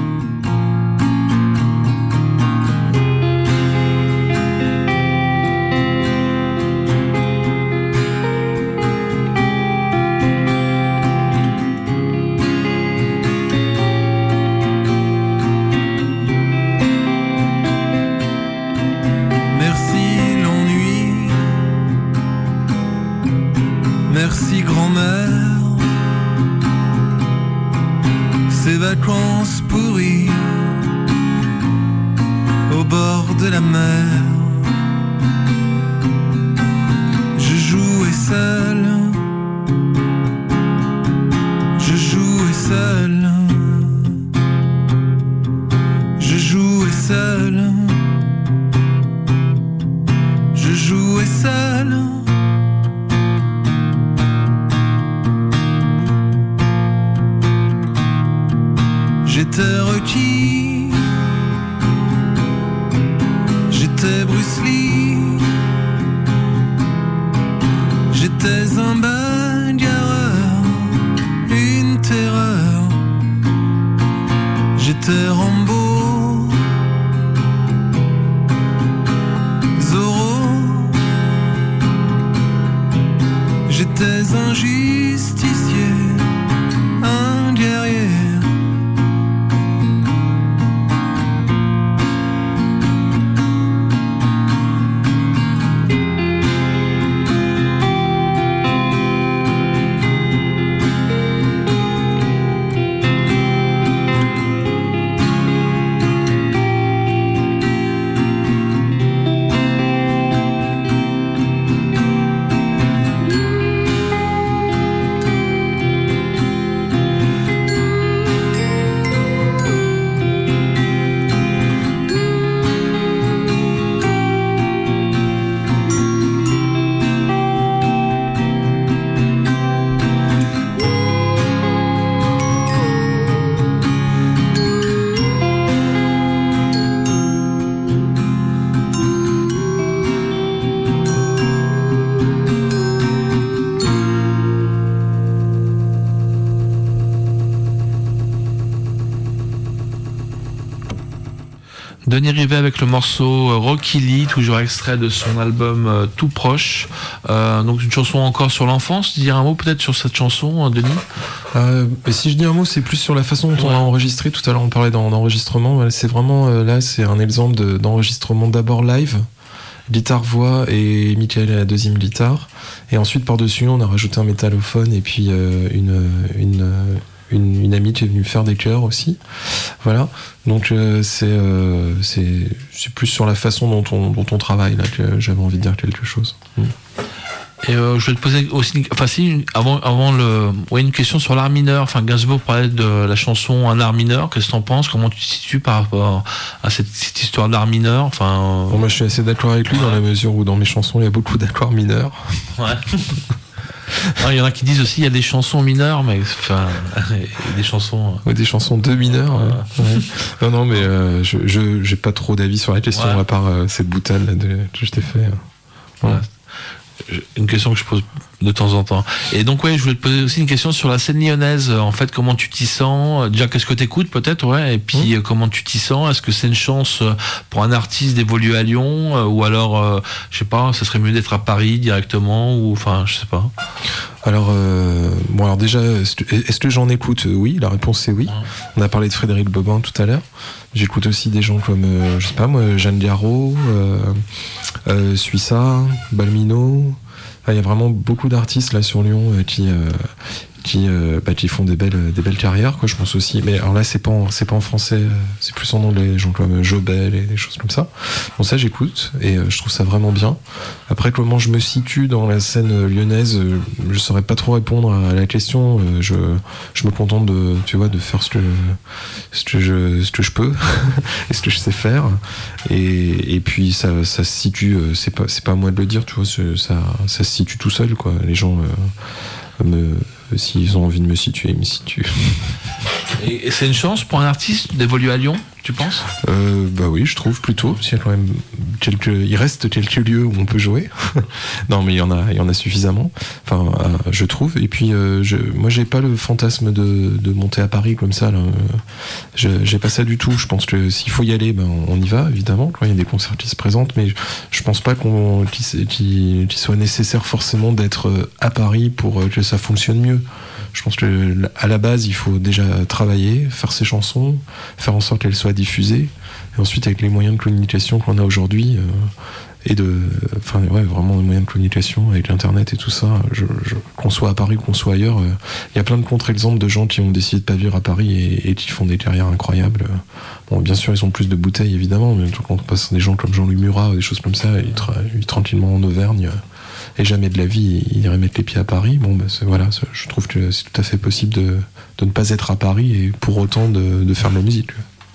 Merci grand-mère, ces vacances pourries au bord de la mer. Je jouais seul, je jouais seul, je jouais seul, je jouais seul. J'étais requis, j'étais Bruce Lee, j'étais un bagarreur, une terreur, j'étais Rambo, Zorro, j'étais un justicier, un guerrier. Denis Rivet avec le morceau Rocky Lee, toujours extrait de son album euh, Tout Proche. Euh, donc une chanson encore sur l'enfance. Dire un mot peut-être sur cette chanson, hein, Denis. Euh, si je dis un mot, c'est plus sur la façon dont ouais. on a enregistré. Tout à l'heure, on parlait d'enregistrement. C'est vraiment euh, là, c'est un exemple de, d'enregistrement d'abord live, guitare voix et Michael à la deuxième guitare. Et ensuite par-dessus, on a rajouté un métallophone et puis euh, une une Une, une amie qui est venue faire des chœurs aussi, voilà. Donc euh, c'est, euh, c'est c'est plus sur la façon dont on dont on travaille là que j'avais envie de dire quelque chose. Mm. Et euh, je vais te poser aussi, enfin si avant avant le, ouais, une question sur l'art mineur. Enfin Gainsbourg parlait de la chanson un art mineur. Qu'est-ce que t'en penses? Comment tu te situes par rapport à cette, cette histoire d'art mineur? Enfin. Euh... Bon, moi je suis assez d'accord avec lui ouais. dans la mesure où dans mes chansons il y a beaucoup d'accords mineurs. Ouais. Il y en a qui disent aussi il y a des chansons mineures, mais enfin des chansons. Ouais, des chansons de mineurs. Ouais. Ouais. Non, non, mais euh, je, je j'ai pas trop d'avis sur la question ouais. à part euh, cette boutade là, de, que je t'ai fait. Ouais. Ouais. Une question que je pose de temps en temps. Et donc ouais, je voulais te poser aussi une question sur la scène lyonnaise. En fait, comment tu t'y sens? Déjà, qu'est-ce que t'écoutes peut-être, ouais. Et puis mmh. comment tu t'y sens? Est-ce que c'est une chance pour un artiste d'évoluer à Lyon, ou alors, euh, je sais pas, ça serait mieux d'être à Paris directement, ou enfin, je sais pas. Alors, euh, bon, alors déjà, est-ce que j'en écoute? Oui, la réponse c'est oui. Mmh. On a parlé de Frédéric Bobin tout à l'heure. J'écoute aussi des gens comme, euh, je sais pas moi, Jeanne Garraud, euh, euh, Suissa, Balmino. Il y a vraiment beaucoup d'artistes là sur Lyon euh, qui euh, qui euh, bah, qui font des belles des belles carrières, quoi. Je pense aussi. Mais alors là, c'est pas en, c'est pas en français, euh, c'est plus en anglais. Gens comme Jobel et des choses comme ça. Bon, ça j'écoute et euh, je trouve ça vraiment bien. Après, comment je me situe dans la scène lyonnaise, euh, je saurais pas trop répondre à la question. Euh, je je me contente de tu vois de faire ce que ce que je ce que je peux et ce que je sais faire. Et et puis ça ça se situe. Euh, c'est pas c'est pas à moi de le dire. Tu vois, ça ça se situe tout seul, quoi. Les gens euh, me s'ils ont envie de me situer, ils me situent. Et c'est une chance pour un artiste d'évoluer à Lyon, tu penses? euh, Bah oui, je trouve plutôt. Il y a quand même quelques, il reste quelques lieux où on peut jouer. Non, mais il y en a, il y en a suffisamment. Enfin, euh, je trouve. Et puis, euh, je, moi, j'ai pas le fantasme de, de monter à Paris comme ça. Là. Je, j'ai pas ça du tout. Je pense que s'il faut y aller, ben on y va évidemment. Quand il y a des concerts qui se présentent, mais je pense pas qu'on qu'il, qu'il, qu'il soit nécessaire forcément d'être à Paris pour que ça fonctionne mieux. Je pense que à la base, il faut déjà travailler, faire ses chansons, faire en sorte qu'elles soient diffusées, et ensuite avec les moyens de communication qu'on a aujourd'hui, euh, et de, enfin ouais, vraiment les moyens de communication avec l'internet et tout ça, je, je, qu'on soit à Paris ou qu'on soit ailleurs, il euh, y a plein de contre-exemples de gens qui ont décidé de pas vivre à Paris et, et qui font des carrières incroyables. Bon, bien sûr, ils ont plus de bouteilles évidemment, mais quand on passe des gens comme Jean-Louis Murat ou des choses comme ça, ils travaillent tranquillement en Auvergne. Et jamais de la vie il irait mettre les pieds à Paris. Bon, bah c'est, voilà, c'est, je trouve que c'est tout à fait possible de, de ne pas être à Paris et pour autant de, de faire de la musique.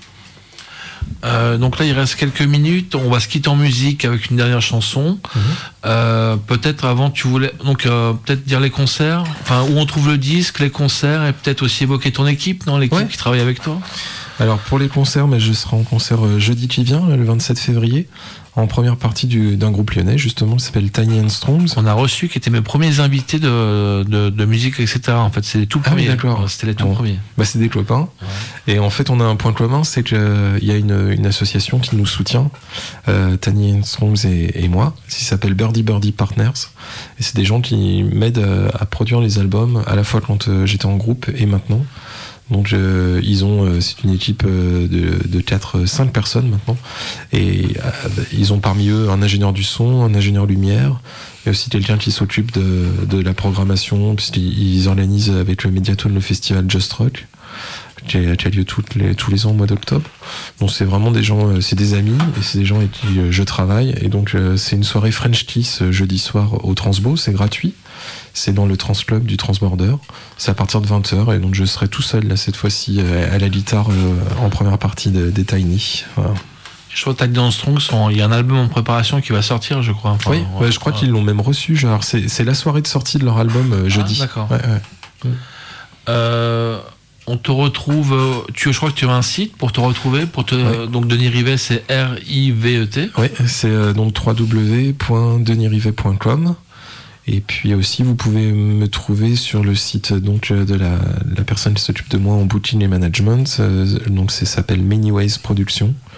Euh, donc là, il reste quelques minutes. On va se quitter en musique avec une dernière chanson. Mmh. Euh, peut-être avant, tu voulais donc euh, peut-être dire les concerts, enfin où on trouve le disque, les concerts, et peut-être aussi évoquer ton équipe, non, l'équipe ouais. qui travaille avec toi. Alors pour les concerts, mais je serai en concert jeudi qui vient, le vingt-sept février. En première partie du, d'un groupe lyonnais, justement, qui s'appelle Tiny and Strongs. On a reçu, qui étaient mes premiers invités de, de, de musique, et cetera. En fait, c'est les tout premiers. Ah oui, d'accord. C'était les tout bon. premiers. Bah, c'est des copains. Ouais. Et en fait, on a un point commun, c'est qu'il euh, y a une, une association qui nous soutient, euh, Tiny and Strongs et, et moi, qui s'appelle Birdie Birdie Partners. Et c'est des gens qui m'aident à, à produire les albums, à la fois quand euh, j'étais en groupe et maintenant. Donc euh, ils ont, euh, c'est une équipe euh, de, de quatre, cinq personnes maintenant, et euh, ils ont parmi eux un ingénieur du son, un ingénieur lumière, et aussi quelqu'un qui s'occupe de, de la programmation, puisqu'ils ils organisent avec le Mediatone le festival Just Rock, qui a, qui a lieu toutes les, tous les ans au mois d'octobre. Donc c'est vraiment des gens, euh, c'est des amis, et c'est des gens avec qui euh, je travaille, et donc euh, c'est une soirée French Kiss euh, jeudi soir au Transbo, c'est gratuit. C'est dans le Trans Club du Transborder. C'est à partir de vingt heures, et donc je serai tout seul là cette fois-ci à la guitare euh, en première partie de, des Tiny. Voilà. Je crois que Tiny and Strongs, il y a un album en préparation qui va sortir, je crois. Enfin, oui, ouais, ouais, je crois ouais. qu'ils l'ont même reçu. Genre, c'est, c'est la soirée de sortie de leur album euh, jeudi. Ah, d'accord. Ouais, ouais. Mmh. Euh, on te retrouve. Tu, je crois que tu as un site pour te retrouver. Pour te, ouais. Donc Denis Rivet, c'est R I V E T. Oui, c'est euh, donc w w w point denis rivet point com. Et puis aussi, vous pouvez me trouver sur le site donc de la, la personne qui s'occupe de moi en booking et management. Euh, donc ça s'appelle Many Ways Production.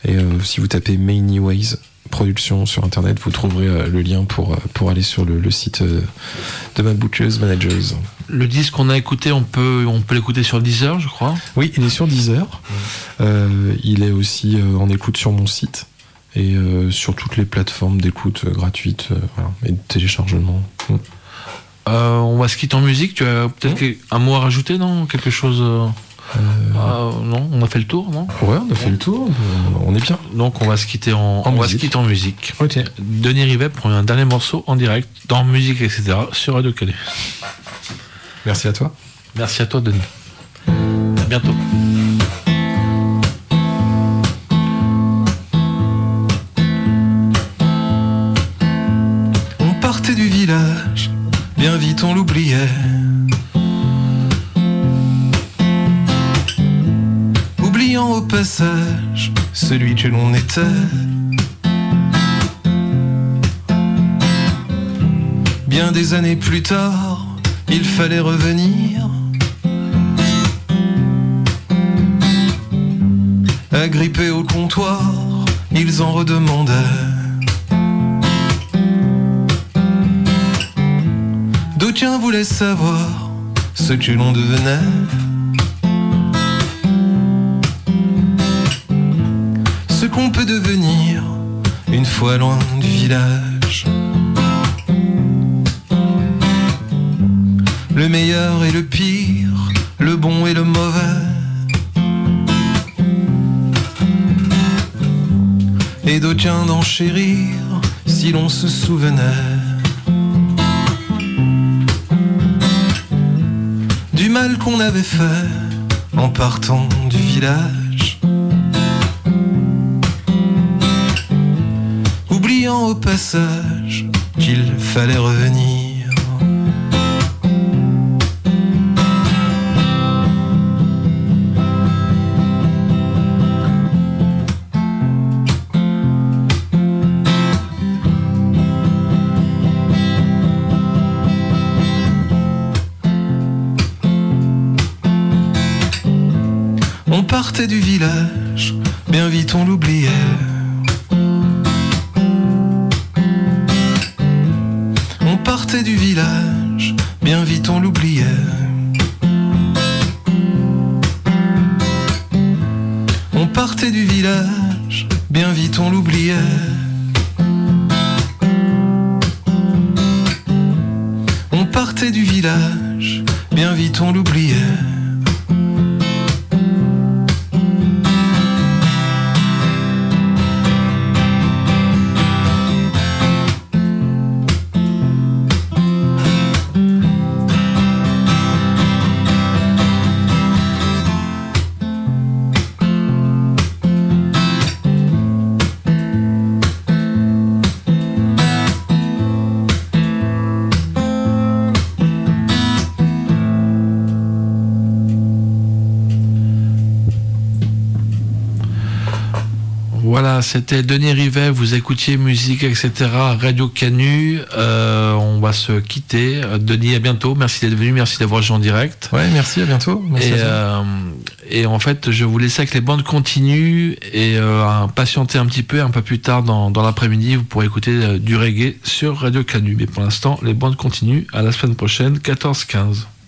Et euh, si vous tapez Many Ways Production sur internet, vous trouverez euh, le lien pour, pour aller sur le, le site euh, de ma bouqueuse Managers. Le disque qu'on a écouté, on peut, on peut l'écouter sur Deezer, je crois. Oui, il est sur Deezer. Mmh. Euh, il est aussi euh, en écoute sur mon site et euh, sur toutes les plateformes d'écoute euh, gratuites euh, voilà, et de téléchargement. Mmh. Euh, on va se quitter en musique. Tu as peut-être mmh. un mot à rajouter, non? Quelque chose euh... Euh... Ah, non, on a fait le tour, non? Ouais, on a fait le tour, on est bien. Donc on va se quitter en, en on musique. va se quitter en musique. Ok. Denis Rivet prend un dernier morceau en direct, dans musique, et cetera, sur Radio Canu. Merci à toi. Merci à toi, Denis. À bientôt. On partait du village, bien vite on l'oubliait. Oubliant au passage celui que l'on était. Bien des années plus tard, il fallait revenir. Agrippés au comptoir, ils en redemandaient. D'aucuns voulaient savoir ce que l'on devenait. Ce qu'on peut devenir une fois loin du village. Le meilleur et le pire, le bon et le mauvais. Et d'aucuns d'enchérir si l'on se souvenait du mal qu'on avait fait en partant du village. Oubliant au passage qu'il fallait revenir. On partait du village, bien vite on l'oubliait. On partait du village, bien vite on l'oubliait. On partait du village, bien vite on l'oubliait. On partait du village, bien vite on l'oubliait. Voilà, c'était Denis Rivet, vous écoutiez musique, et cetera. Radio Canu, euh, on va se quitter. Denis, à bientôt, merci d'être venu, merci d'avoir joué en direct. Ouais, merci, à bientôt. Merci et, à toi. Euh, et en fait, je vous laisse avec les bandes continues et euh, patienter un petit peu, un peu plus tard dans, dans l'après-midi, vous pourrez écouter euh, du reggae sur Radio Canu. Mais pour l'instant, les bandes continuent, à la semaine prochaine, quatorze quinze.